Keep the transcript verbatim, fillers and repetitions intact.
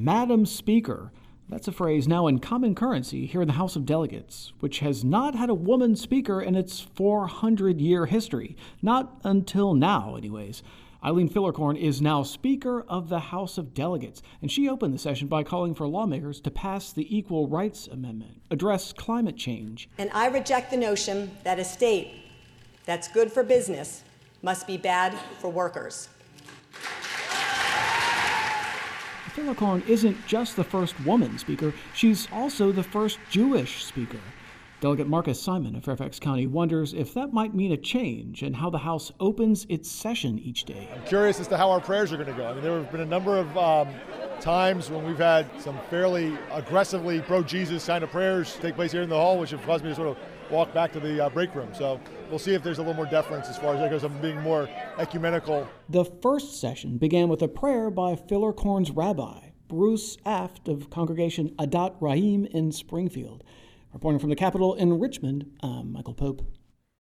Madam Speaker. That's a phrase now in common currency here in the House of Delegates, which has not had a woman speaker in its four hundred year history. Not until now, anyways. Eileen Fillercorn is now Speaker of the House of Delegates, and she opened the session by calling for lawmakers to pass the Equal Rights Amendment, address climate change. And I reject the notion that a state that's good for business must be bad for workers. Fillercorn isn't just the first woman speaker, she's also the first Jewish speaker. Delegate Marcus Simon of Fairfax County wonders if that might mean a change in how the House opens its session each day. I'm curious as to how our prayers are going to go. I mean, there have been a number of um, times when we've had some fairly aggressively pro-Jesus kind of prayers take place here in the hall, which have caused me to sort of walk back to the uh, break room. So we'll see if there's a little more deference as far as that goes. I'm being more ecumenical. The first session began with a prayer by Fillercorn's rabbi, Bruce Aft of Congregation Adat Rahim in Springfield. Reporting from the Capitol in Richmond, I'm Michael Pope.